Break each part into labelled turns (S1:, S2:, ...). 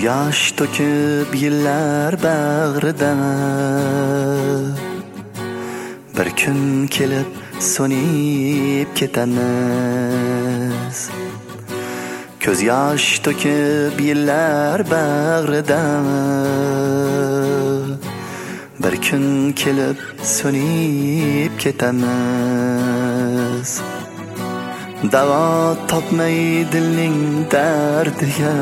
S1: yosh to'kib yillar bag'rida bir kun kelib so'nib ketamiz. Ko'z yosh to'kib yillar bag'rida bir kun kelib so'nib ketamiz. Davo topmay dilning dardiga,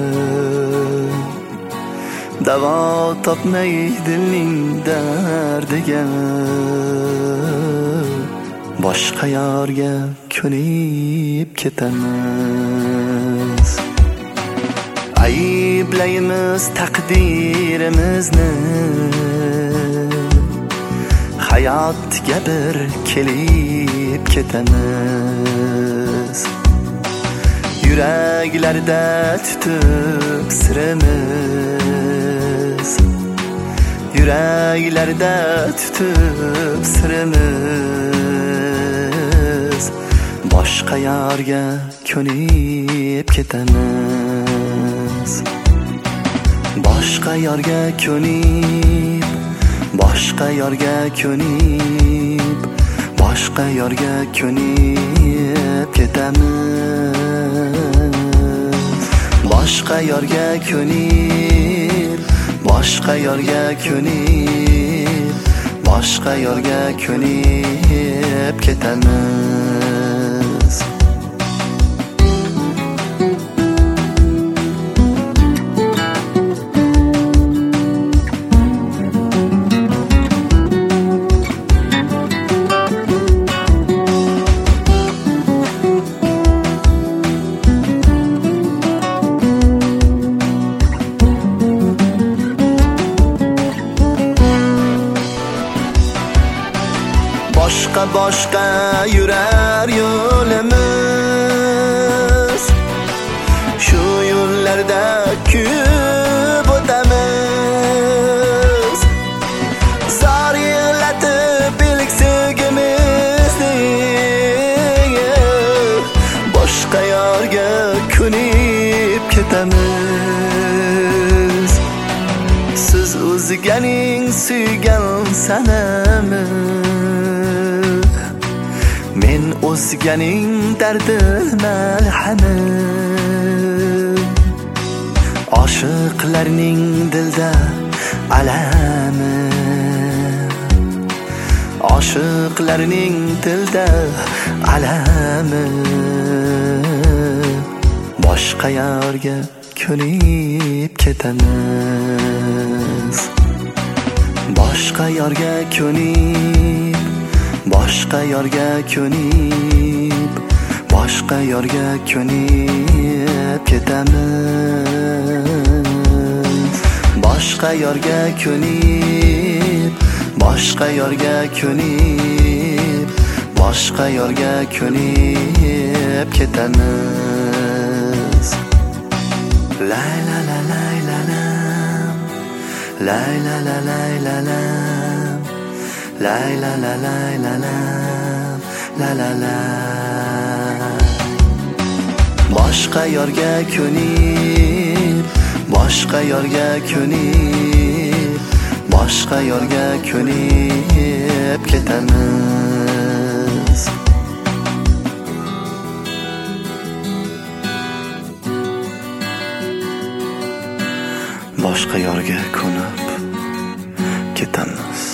S1: davo topmay dilning dardiga, boshqa yorga ko'nib ketamiz. Ayblaymiz taqdirimizni, hayotga bir kelib ketamiz. Yuraklarda tutib sirimiz, yuraklarda tutib sirimiz, boshqa yorga ko'nib ketamiz. Boshqa yorga ko'nib, boshqa yorga ko'nib, boshqa yorga ko'nib ketamiz. Boshqa yorga ko'nib, boshqa yorga ko'nib, boshqa yorga ko'nib ketamiz. Boshqa boshqa yurar yo'limiz, shu yo'llarda kuyib o'tamiz. Zor yig'latib bilsizligimizni, boshqa yorga ko'nib ketamiz. Siz o'zganing suygan sanami, men o'zganing dardi malhami. Oshiqlarning dilda alami, oshiqlarning dilda alami, boshqa yorga ko'nib ketamiz. Boshqa yorga ko'nib, boshqa yorga ko'nib, boshqa yorga ko'nib ketamiz. Boshqa yorga ko'nib, boshqa yorga ko'nib, boshqa yorga ko'nib ketamiz. Lay la la lay la lam, lay la la lay la lam, lay la la lay la lam, la la la. Boshqa yorga ko'nib, boshqa yorga ko'nib, boshqa yorga ko'nib ketamiz. Boshqa yorga ko'nib ketamiz.